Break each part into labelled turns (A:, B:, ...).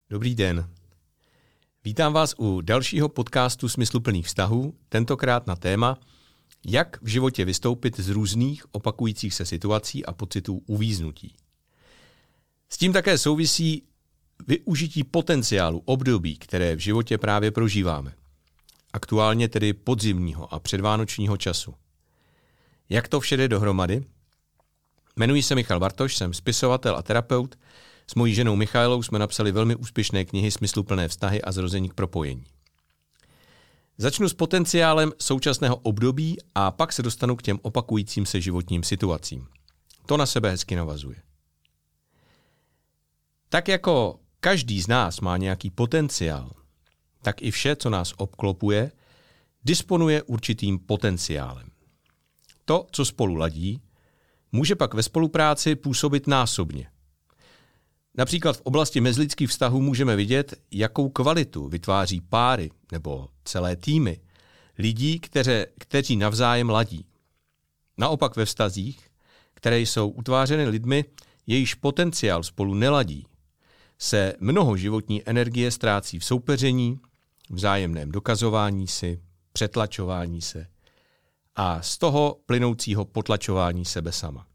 A: Dobrý den. Vítám vás u dalšího podcastu Smysluplných vztahů, tentokrát na téma, jak v životě vystoupit z různých opakujících se situací a pocitů uvíznutí. S tím také souvisí využití potenciálu období, které v životě právě prožíváme. Aktuálně tedy podzimního a předvánočního času. Jak to vše jde dohromady? Jmenuji se Michal Bartoš, jsem spisovatel a terapeut. S mojí ženou Michailou jsme napsali velmi úspěšné knihy Smysluplné vztahy a Zrození k propojení. Začnu s potenciálem současného období a pak se dostanu k těm opakujícím se životním situacím. To na sebe hezky navazuje. Tak jako každý z nás má nějaký potenciál, tak i vše, co nás obklopuje, disponuje určitým potenciálem. To, co spolu ladí, může pak ve spolupráci působit násobně. Například v oblasti mezilidských vztahů můžeme vidět, jakou kvalitu vytváří páry nebo celé týmy lidí, kteří navzájem ladí. Naopak ve vztazích, které jsou utvářeny lidmi, jejichž potenciál spolu neladí, se mnoho životní energie ztrácí v soupeření, vzájemném dokazování si, přetlačování se a z toho plynoucího potlačování sebe sama.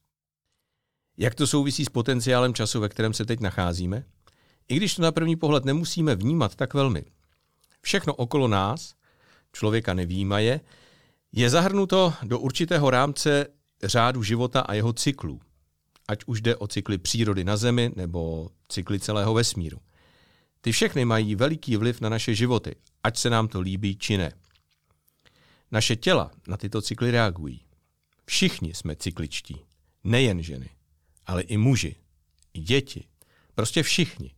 A: Jak to souvisí s potenciálem času, ve kterém se teď nacházíme? I když to na první pohled nemusíme vnímat tak velmi. Všechno okolo nás, člověka nevyjímaje, je zahrnuto do určitého rámce řádu života a jeho cyklů. Ať už jde o cykly přírody na Zemi nebo cykly celého vesmíru. Ty všechny mají veliký vliv na naše životy, ať se nám to líbí či ne. Naše těla na tyto cykly reagují. Všichni jsme cykličtí, nejen ženy, ale i muži, i děti, prostě všichni.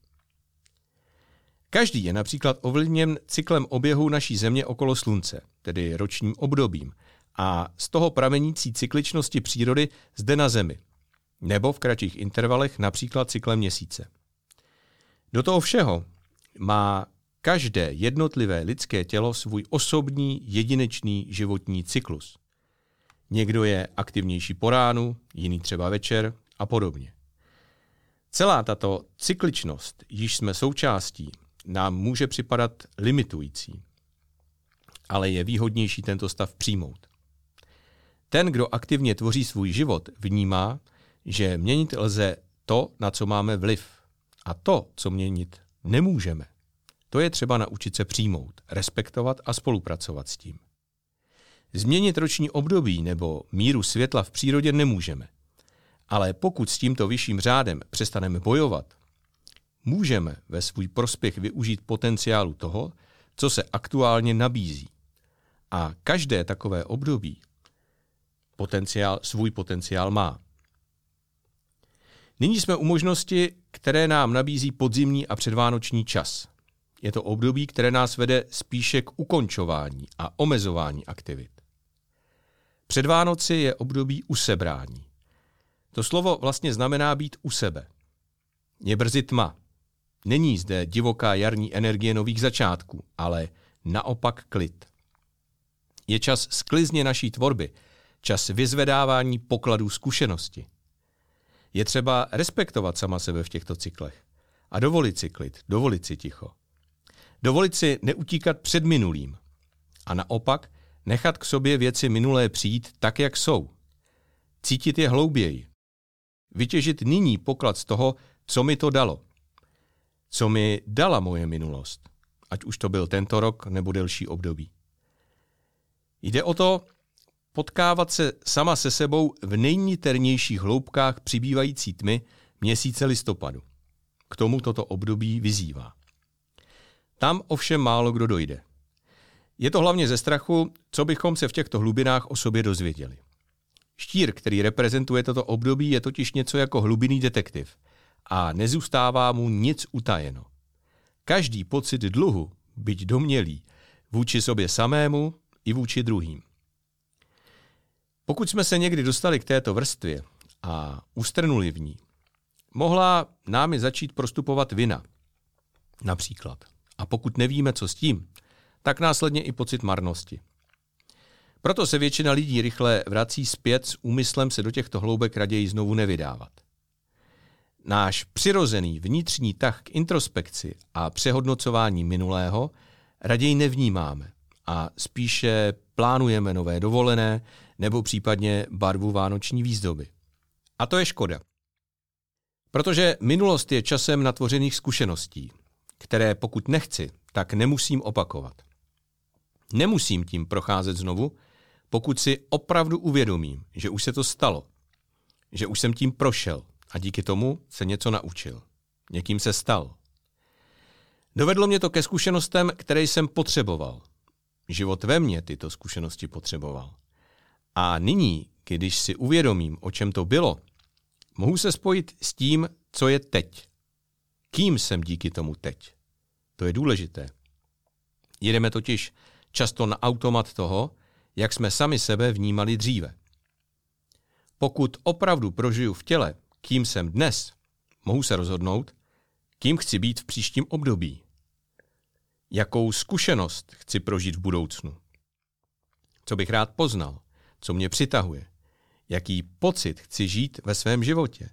A: Každý je například ovlivněn cyklem oběhu naší Země okolo Slunce, tedy ročním obdobím, a z toho pramenící cykličnosti přírody zde na Zemi, nebo v kratších intervalech například cyklem Měsíce. Do toho všeho má každé jednotlivé lidské tělo svůj osobní, jedinečný životní cyklus. Někdo je aktivnější po ránu, jiný třeba večer a podobně. Celá tato cykličnost, již jsme součástí, nám může připadat limitující, ale je výhodnější tento stav přijmout. Ten, kdo aktivně tvoří svůj život, vnímá, že měnit lze to, na co máme vliv, a to, co měnit nemůžeme. To je třeba naučit se přijmout, respektovat a spolupracovat s tím. Změnit roční období nebo míru světla v přírodě nemůžeme. Ale pokud s tímto vyšším řádem přestaneme bojovat, můžeme ve svůj prospěch využít potenciálu toho, co se aktuálně nabízí. A každé takové období svůj potenciál má. Nyní jsme u možnosti, které nám nabízí podzimní a předvánoční čas. Je to období, které nás vede spíše k ukončování a omezování aktivit. Před Vánoci je období usebrání. To slovo vlastně znamená být u sebe. Je brzy tma. Není zde divoká jarní energie nových začátků, ale naopak klid. Je čas sklizně naší tvorby, čas vyzvedávání pokladů zkušenosti. Je třeba respektovat sama sebe v těchto cyklech a dovolit si klid, dovolit si ticho. Dovolit si neutíkat před minulým a naopak nechat k sobě věci minulé přijít tak, jak jsou. Cítit je hlouběji. Vytěžit nyní poklad z toho, co mi to dalo. Co mi dala moje minulost, ať už to byl tento rok nebo delší období. Jde o to potkávat se sama se sebou v nejniternějších hloubkách přibývající tmy měsíce listopadu. K tomu toto období vyzývá. Tam ovšem málo kdo dojde. Je to hlavně ze strachu, co bychom se v těchto hlubinách o sobě dozvěděli. Štír, který reprezentuje toto období, je totiž něco jako hlubinný detektiv a nezůstává mu nic utajeno. Každý pocit dluhu, byť domnělý, vůči sobě samému i vůči druhým. Pokud jsme se někdy dostali k této vrstvě a ustrnuli v ní, mohla námi začít prostupovat vina, například. A pokud nevíme, co s tím, tak následně i pocit marnosti. Proto se většina lidí rychle vrací zpět s úmyslem se do těchto hloubek raději znovu nevydávat. náš přirozený vnitřní tah k introspekci a přehodnocování minulého raději nevnímáme a spíše plánujeme nové dovolené nebo případně barvu vánoční výzdoby. A to je škoda. Protože minulost je časem natvořených zkušeností, které pokud nechci, tak nemusím opakovat. Nemusím tím procházet znovu, pokud si opravdu uvědomím, že už se to stalo, že už jsem tím prošel a díky tomu se něco naučil. Někým se stal. Dovedlo mě to ke zkušenostem, které jsem potřeboval. Život ve mně tyto zkušenosti potřeboval. A nyní, když si uvědomím, o čem to bylo, mohu se spojit s tím, co je teď. Kým jsem díky tomu teď? To je důležité. Jedeme totiž často na automat toho, jak jsme sami sebe vnímali dříve. Pokud opravdu prožiju v těle, kým jsem dnes, mohu se rozhodnout, kým chci být v příštím období. Jakou zkušenost chci prožít v budoucnu. Co bych rád poznal, co mě přitahuje. Jaký pocit chci žít ve svém životě.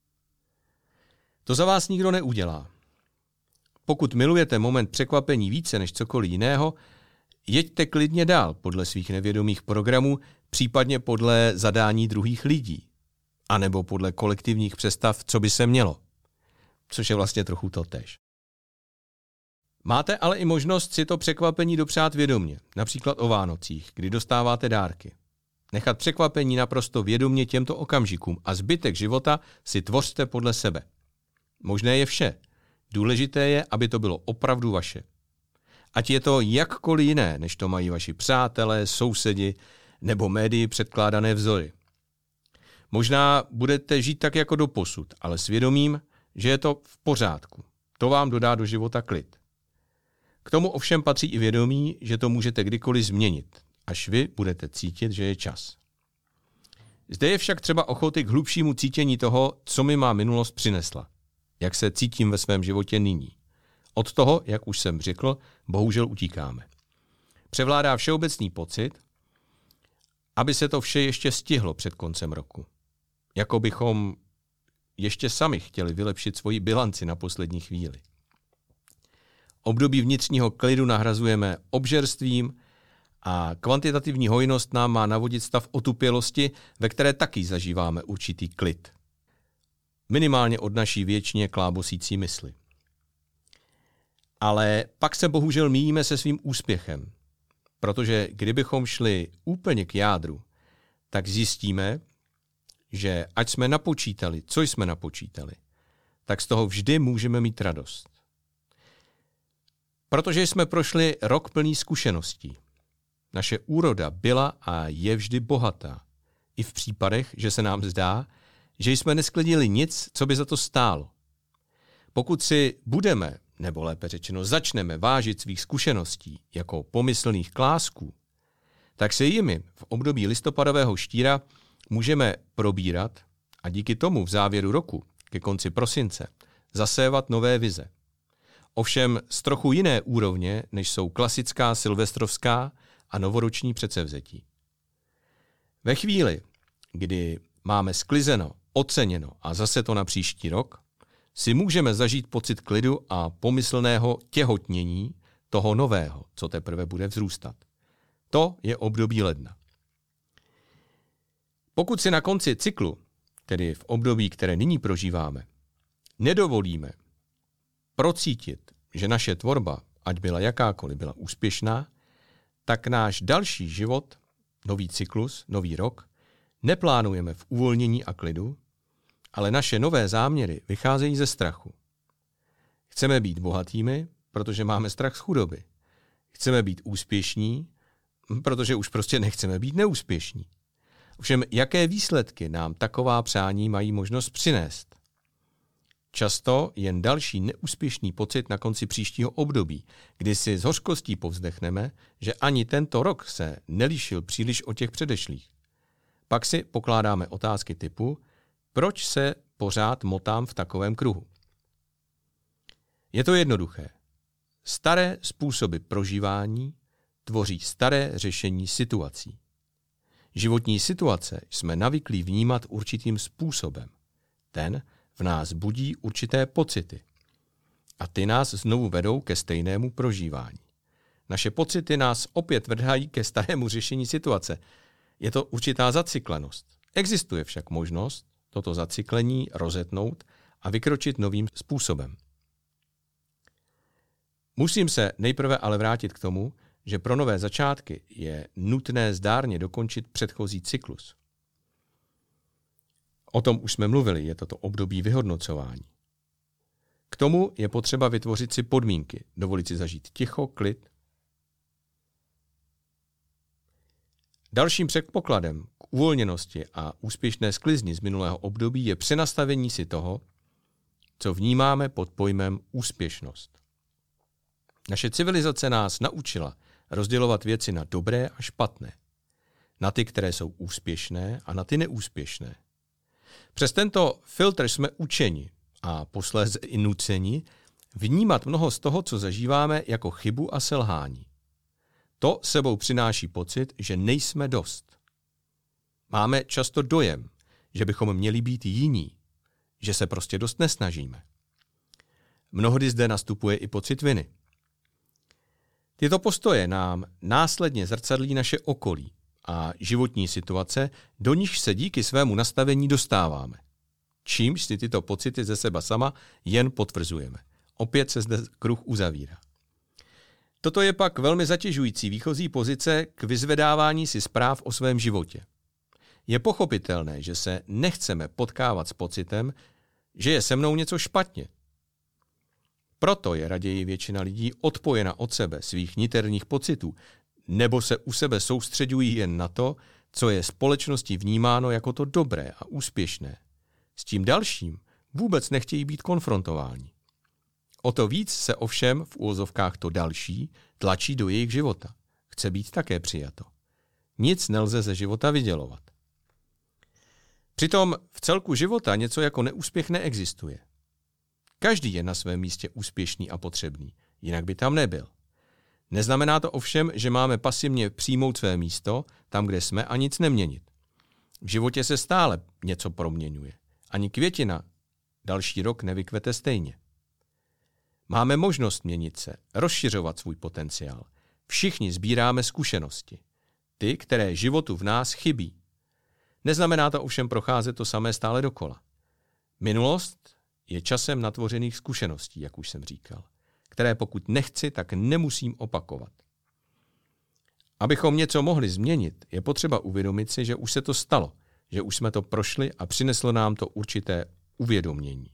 A: To za vás nikdo neudělá. Pokud milujete moment překvapení více než cokoliv jiného, jeďte klidně dál podle svých nevědomých programů, případně podle zadání druhých lidí, anebo podle kolektivních představ, co by se mělo, což je vlastně trochu totéž. Máte ale i možnost si to překvapení dopřát vědomě, například o Vánocích, kdy dostáváte dárky. Nechat překvapení naprosto vědomě těmto okamžikům a zbytek života si tvořte podle sebe. Možné je vše. Důležité je, aby to bylo opravdu vaše. Ať je to jakkoliv jiné, než to mají vaši přátelé, sousedi nebo médii předkládané vzory. Možná budete žít tak jako doposud, ale s vědomím, že je to v pořádku. To vám dodá do života klid. K tomu ovšem patří i vědomí, že to můžete kdykoliv změnit, až vy budete cítit, že je čas. Zde je však třeba ochoty k hlubšímu cítění toho, co mi má minulost přinesla. Jak se cítím ve svém životě nyní. Od toho, jak už jsem řekl, bohužel utíkáme. Převládá všeobecný pocit, aby se to vše ještě stihlo před koncem roku. Jako bychom ještě sami chtěli vylepšit svoji bilanci na poslední chvíli. Období vnitřního klidu nahrazujeme obžerstvím a kvantitativní hojnost nám má navodit stav otupělosti, ve které taky zažíváme určitý klid. Minimálně od naší věčně klábosící mysli. Ale pak se bohužel míjíme se svým úspěchem, protože kdybychom šli úplně k jádru, tak zjistíme, že ať jsme napočítali, co jsme napočítali, tak z toho vždy můžeme mít radost. Protože jsme prošli rok plný zkušeností. Naše úroda byla a je vždy bohatá. I v případech, že se nám zdá, že jsme nesklidili nic, co by za to stálo. Pokud si budeme, nebo lépe řečeno začneme vážit svých zkušeností jako pomyslných klásků, tak se jimi v období listopadového štíra můžeme probírat a díky tomu v závěru roku, ke konci prosince, zasévat nové vize. Ovšem z trochu jiné úrovně, než jsou klasická silvestrovská a novoroční předsevzetí. Ve chvíli, kdy máme sklizeno, oceněno a zase to na příští rok, si můžeme zažít pocit klidu a pomyslného těhotnění toho nového, co teprve bude vzrůstat. To je období ledna. Pokud si na konci cyklu, tedy v období, které nyní prožíváme, nedovolíme procítit, že naše tvorba, ať byla jakákoliv, byla úspěšná, tak náš další život, nový cyklus, nový rok, neplánujeme v uvolnění a klidu, ale naše nové záměry vycházejí ze strachu. Chceme být bohatými, protože máme strach z chudoby. Chceme být úspěšní, protože už prostě nechceme být neúspěšní. Ovšem, jaké výsledky nám taková přání mají možnost přinést? Často jen další neúspěšný pocit na konci příštího období, kdy si s hořkostí povzdechneme, že ani tento rok se nelišil příliš od těch předešlých. Pak si pokládáme otázky typu, proč se pořád motám v takovém kruhu. Je to jednoduché. Staré způsoby prožívání tvoří staré řešení situací. Životní situace jsme navyklí vnímat určitým způsobem. Ten, v nás budí určité pocity. A ty nás znovu vedou ke stejnému prožívání. Naše pocity nás opět vrhají ke starému řešení situace. Je to určitá zacyklenost. Existuje však možnost toto zacyklení rozetnout a vykročit novým způsobem. Musím se nejprve ale vrátit k tomu, že pro nové začátky je nutné zdárně dokončit předchozí cyklus. O tom už jsme mluvili, je toto období vyhodnocování. K tomu je potřeba vytvořit si podmínky, dovolit si zažít ticho, klid. Dalším předpokladem k uvolněnosti a úspěšné sklizni z minulého období je přenastavení si toho, co vnímáme pod pojmem úspěšnost. Naše civilizace nás naučila rozdělovat věci na dobré a špatné, na ty, které jsou úspěšné a na ty neúspěšné. Přes tento filtr jsme učeni a posléze i nuceni vnímat mnoho z toho, co zažíváme, jako chybu a selhání. To sebou přináší pocit, že nejsme dost. Máme často dojem, že bychom měli být jiní, že se prostě dost nesnažíme. Mnohdy zde nastupuje i pocit viny. Tyto postoje nám následně zrcadlí naše okolí a životní situace, do níž se díky svému nastavení dostáváme. Čímž si tyto pocity ze seba sama jen potvrzujeme. Opět se zde kruh uzavírá. Toto je pak velmi zatěžující výchozí pozice k vyzvedávání si zpráv o svém životě. Je pochopitelné, že se nechceme potkávat s pocitem, že je se mnou něco špatně. Proto je raději většina lidí odpojena od sebe, svých niterních pocitů, nebo se u sebe soustředují jen na to, co je společností vnímáno jako to dobré a úspěšné. S tím dalším vůbec nechtějí být konfrontováni. O to víc se ovšem v uvozovkách to další tlačí do jejich života. Chce být také přijato. Nic nelze ze života vydělovat. Přitom v celku života něco jako neúspěch neexistuje. Každý je na svém místě úspěšný a potřebný, jinak by tam nebyl. Neznamená to ovšem, že máme pasivně přijmout své místo tam, kde jsme, a nic neměnit. V životě se stále něco proměňuje. Ani květina další rok nevykvete stejně. Máme možnost měnit se, rozšiřovat svůj potenciál. Všichni sbíráme zkušenosti. Ty, které životu v nás chybí. Neznamená to ovšem procházet to samé stále dokola. Minulost je časem natvořených zkušeností, jak už jsem říkal, které pokud nechci, tak nemusím opakovat. Abychom něco mohli změnit, je potřeba uvědomit si, že už se to stalo, že už jsme to prošli a přineslo nám to určité uvědomění.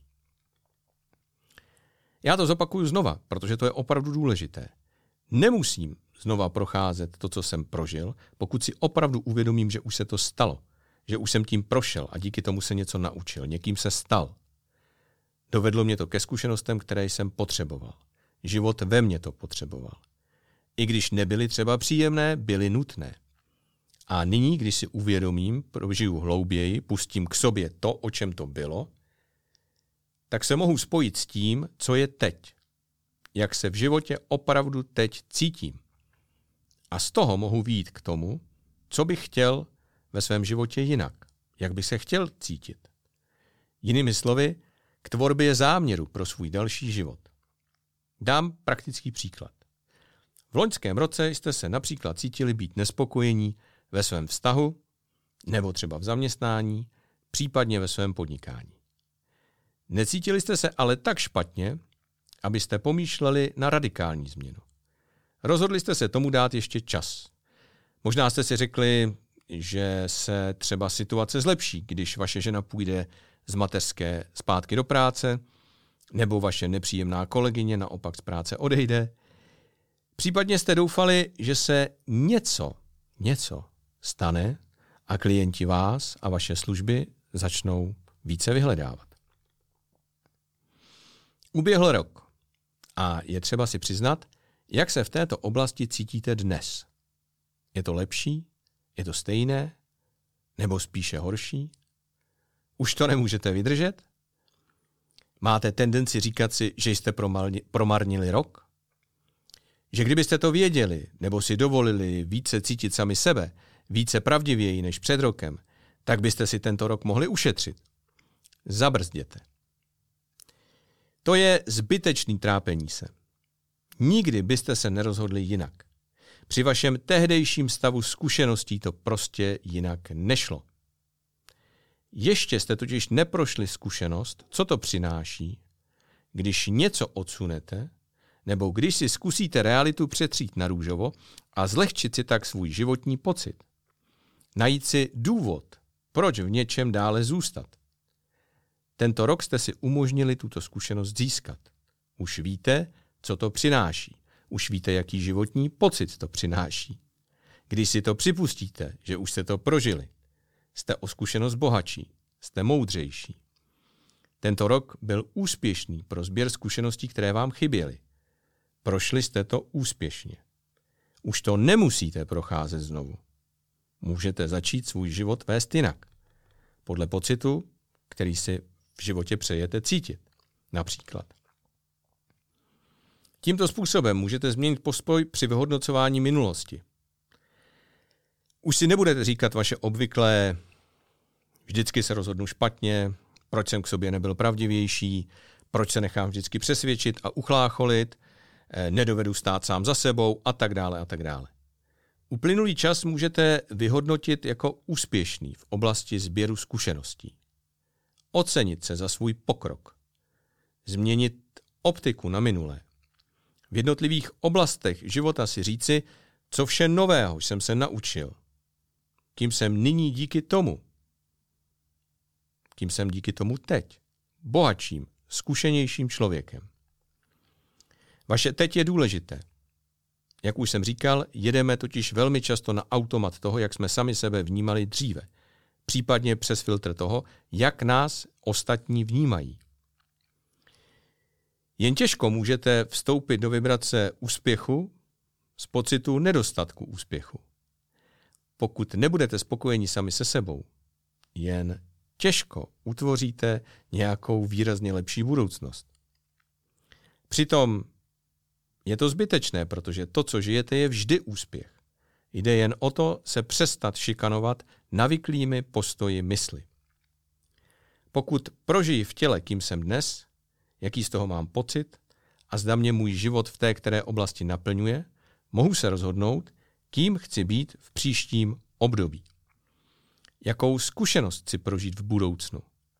A: Já to zopakuju znova, protože to je opravdu důležité. Nemusím znova procházet to, co jsem prožil, pokud si opravdu uvědomím, že už se to stalo, že už jsem tím prošel a díky tomu se něco naučil, někým se stal. Dovedlo mě to ke zkušenostem, které jsem potřeboval. Život ve mně to potřeboval. I když nebyly třeba příjemné, byly nutné. A nyní, když si uvědomím, prožiju hlouběji, pustím k sobě to, o čem to bylo, tak se mohu spojit s tím, co je teď. Jak se v životě opravdu teď cítím. A z toho mohu vyjít k tomu, co bych chtěl ve svém životě jinak. Jak bych se chtěl cítit. Jinými slovy, k tvorbě záměru pro svůj další život. Dám praktický příklad. V loňském roce jste se například cítili být nespokojení ve svém vztahu, nebo třeba v zaměstnání, případně ve svém podnikání. Necítili jste se ale tak špatně, abyste pomýšleli na radikální změnu. Rozhodli jste se tomu dát ještě čas. Možná jste si řekli, že se třeba situace zlepší, když vaše žena půjde z mateřské zpátky do práce, nebo vaše nepříjemná kolegyně naopak z práce odejde. Případně jste doufali, že se něco stane a klienti vás a vaše služby začnou více vyhledávat. Uběhl rok a je třeba si přiznat, jak se v této oblasti cítíte dnes. Je to lepší? Je to stejné? Nebo spíše horší? Už to nemůžete vydržet? Máte tendenci říkat si, že jste promarnili rok? Že kdybyste to věděli, nebo si dovolili více cítit sami sebe, více pravdivěji než před rokem, tak byste si tento rok mohli ušetřit. Zabrzděte. To je zbytečný trápení se. Nikdy byste se nerozhodli jinak. Při vašem tehdejším stavu zkušeností to prostě jinak nešlo. Ještě jste totiž neprošli zkušenost, co to přináší, když něco odsunete, nebo když si zkusíte realitu přetřít na růžovo a zlehčit si tak svůj životní pocit. Najít si důvod, proč v něčem dále zůstat. Tento rok jste si umožnili tuto zkušenost získat. Už víte, co to přináší. Už víte, jaký životní pocit to přináší. Když si to připustíte, že už jste to prožili, jste o zkušenost bohatší, jste moudřejší. Tento rok byl úspěšný pro sběr zkušeností, které vám chyběly. Prošli jste to úspěšně. Už to nemusíte procházet znovu. Můžete začít svůj život vést jinak. Podle pocitu, který si v životě přejete cítit. Například. Tímto způsobem můžete změnit postoj při vyhodnocování minulosti. Už si nebudete říkat vaše obvyklé vždycky se rozhodnu špatně, proč jsem k sobě nebyl pravdivější, proč se nechám vždycky přesvědčit a uchlácholit, nedovedu stát sám za sebou a tak dále a tak dále. Uplynulý čas můžete vyhodnotit jako úspěšný v oblasti sběru zkušeností. Ocenit se za svůj pokrok. Změnit optiku na minulé. V jednotlivých oblastech života si říci, co vše nového jsem se naučil. Kým jsem nyní díky tomu. Kým jsem díky tomu teď. Bohatším, zkušenějším člověkem. Vaše teď je důležité. Jak už jsem říkal, jedeme totiž velmi často na automat toho, jak jsme sami sebe vnímali dříve. Případně přes filtr toho, jak nás ostatní vnímají. Jen těžko můžete vstoupit do vibrace úspěchu z pocitu nedostatku úspěchu. Pokud nebudete spokojeni sami se sebou, jen těžko utvoříte nějakou výrazně lepší budoucnost. Přitom je to zbytečné, protože to, co žijete, je vždy úspěch. Jde jen o to se přestat šikanovat navyklými postoji mysli. Pokud prožiji v těle, kým jsem dnes, jaký z toho mám pocit a zda mě můj život v té které oblasti naplňuje, mohu se rozhodnout, kým chci být v příštím období. Jakou zkušenost chci prožít v budoucnu.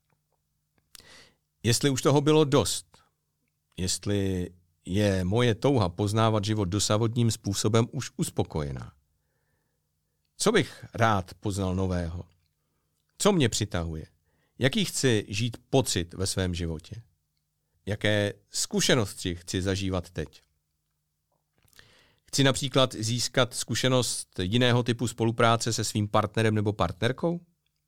A: Jestli už toho bylo dost, jestli je moje touha poznávat život dosavadním způsobem už uspokojená. Co bych rád poznal nového? Co mě přitahuje? Jaký chci žít pocit ve svém životě? Jaké zkušenosti chci zažívat teď? Chci například získat zkušenost jiného typu spolupráce se svým partnerem nebo partnerkou?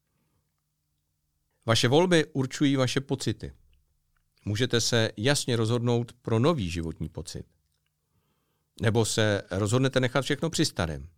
A: Vaše volby určují vaše pocity. Můžete se jasně rozhodnout pro nový životní pocit. Nebo se rozhodnete nechat všechno při starém.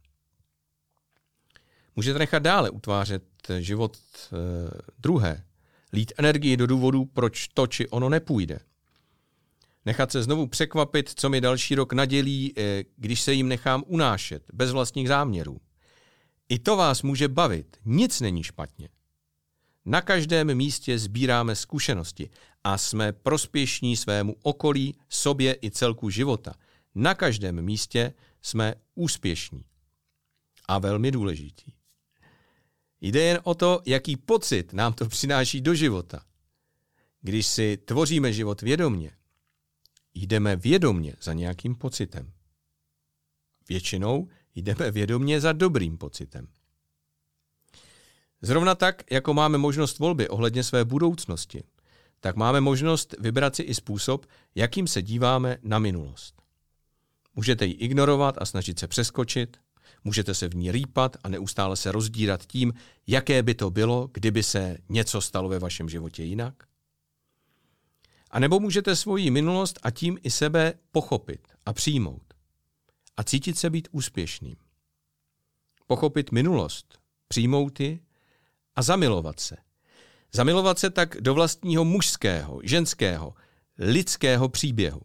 A: Můžete nechat dále utvářet život druhé. Lít energii do důvodů, proč to či ono nepůjde. Nechat se znovu překvapit, co mi další rok nadělí, když se jim nechám unášet, bez vlastních záměrů. I to vás může bavit, nic není špatně. Na každém místě sbíráme zkušenosti a jsme prospěšní svému okolí, sobě i celku života. Na každém místě jsme úspěšní. A velmi důležitý. Jde jen o to, jaký pocit nám to přináší do života. Když si tvoříme život vědomě, jdeme vědomě za nějakým pocitem. Většinou jdeme vědomě za dobrým pocitem. Zrovna tak, jako máme možnost volby ohledně své budoucnosti, tak máme možnost vybrat si i způsob, jakým se díváme na minulost. Můžete ji ignorovat a snažit se přeskočit, můžete se v ní rýpat a neustále se rozdírat tím, jaké by to bylo, kdyby se něco stalo ve vašem životě jinak. A nebo můžete svoji minulost a tím i sebe pochopit a přijmout a cítit se být úspěšným. Pochopit minulost, přijmout ji a zamilovat se. Zamilovat se tak do vlastního mužského, ženského, lidského příběhu.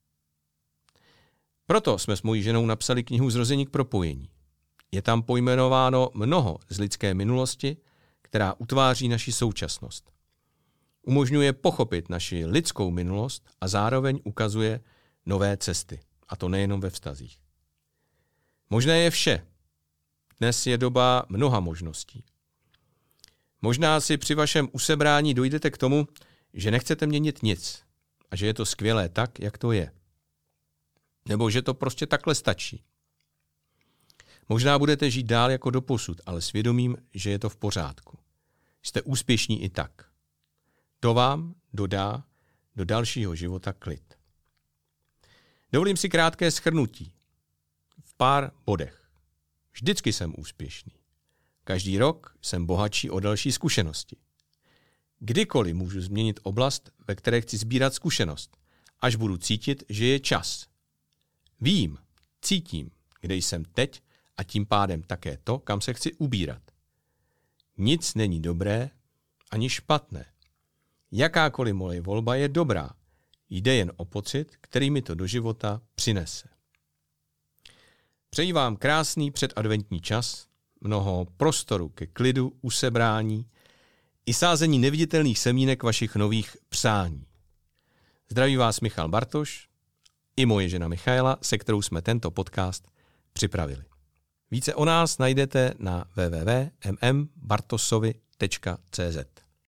A: Proto jsme s mojí ženou napsali knihu Zrození k propojení. Je tam pojmenováno mnoho z lidské minulosti, která utváří naši současnost. Umožňuje pochopit naši lidskou minulost a zároveň ukazuje nové cesty. A to nejenom ve vztazích. Možné je vše. Dnes je doba mnoha možností. Možná si při vašem usebrání dojdete k tomu, že nechcete měnit nic a že je to skvělé tak, jak to je. Nebo že to prostě takhle stačí. Možná budete žít dál jako doposud, ale svědomím, že je to v pořádku. Jste úspěšní i tak. To vám dodá do dalšího života klid. Dovolím si krátké shrnutí. V pár bodech. Vždycky jsem úspěšný. Každý rok jsem bohatší o další zkušenosti. Kdykoliv můžu změnit oblast, ve které chci sbírat zkušenost, až budu cítit, že je čas. Vím, cítím, kde jsem teď a tím pádem také to, kam se chci ubírat. Nic není dobré ani špatné. Jakákoliv moje volba je dobrá. Jde jen o pocit, který mi to do života přinese. Přeji vám krásný předadventní čas, mnoho prostoru ke klidu, usebrání i sázení neviditelných semínek vašich nových přání. Zdraví vás Michal Bartoš i moje žena Michaela, se kterou jsme tento podcast připravili. Více o nás najdete na www.mmbartosovi.cz.